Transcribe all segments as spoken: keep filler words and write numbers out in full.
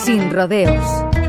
Sin rodeos.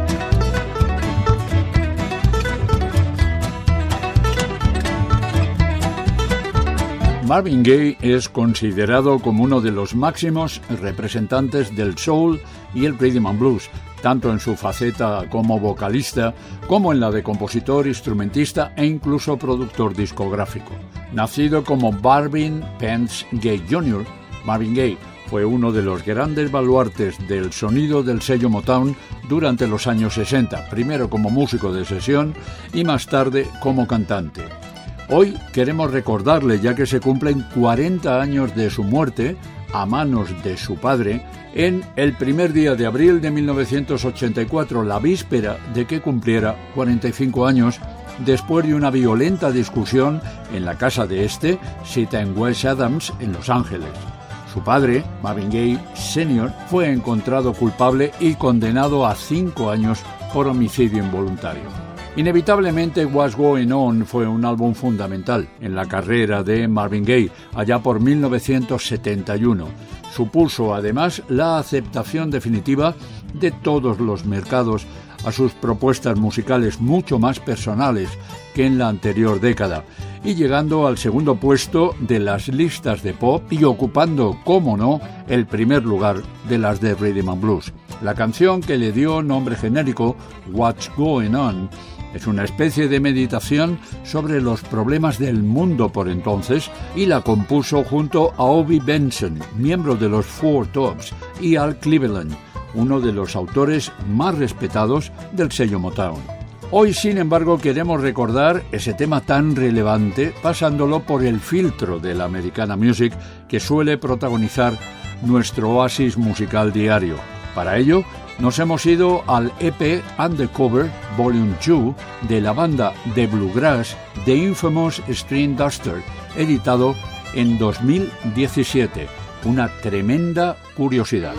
Marvin Gaye es considerado como uno de los máximos representantes del soul y el rhythm and blues, tanto en su faceta como vocalista, como en la de compositor, instrumentista e incluso productor discográfico. Nacido como Marvin Pentz Gay junior, Marvin Gaye fue uno de los grandes baluartes del sonido del sello Motown durante los años sesenta, primero como músico de sesión y más tarde como cantante. Hoy queremos recordarle, ya que se cumplen cuarenta años de su muerte a manos de su padre, en el primer día de abril de mil novecientos ochenta y cuatro, la víspera de que cumpliera cuarenta y cinco años, después de una violenta discusión en la casa de este, cita en West Adams, en Los Ángeles. Su padre, Marvin Gaye senior, fue encontrado culpable y condenado a cinco años por homicidio involuntario. Inevitablemente, What's Going On fue un álbum fundamental en la carrera de Marvin Gaye, allá por mil novecientos setenta y uno. Supuso, además, la aceptación definitiva de todos los mercados a sus propuestas musicales mucho más personales que en la anterior década, y llegando al segundo puesto de las listas de pop y ocupando, cómo no, el primer lugar de las de Rhythm and Blues. La canción que le dio nombre genérico, What's Going On, es una especie de meditación sobre los problemas del mundo por entonces y la compuso junto a Obie Benson, miembro de los Four Tops, y Al Cleveland, uno de los autores más respetados del sello Motown. Hoy, sin embargo, queremos recordar ese tema tan relevante pasándolo por el filtro de la Americana Music que suele protagonizar nuestro oasis musical diario. Para ello, nos hemos ido al E P Undercover Volume dos de la banda de bluegrass The Infamous String Duster, editado en dos mil diecisiete. Una tremenda curiosidad.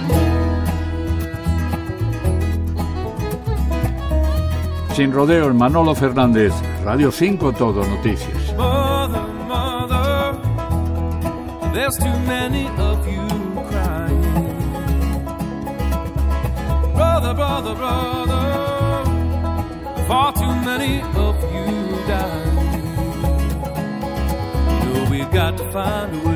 Sin rodeos, Manolo Fernández, Radio cinco Todo Noticias. Mother, mother, there's too many of you crying. Brother, brother, brother, far too many of you dying. You know we got to find a way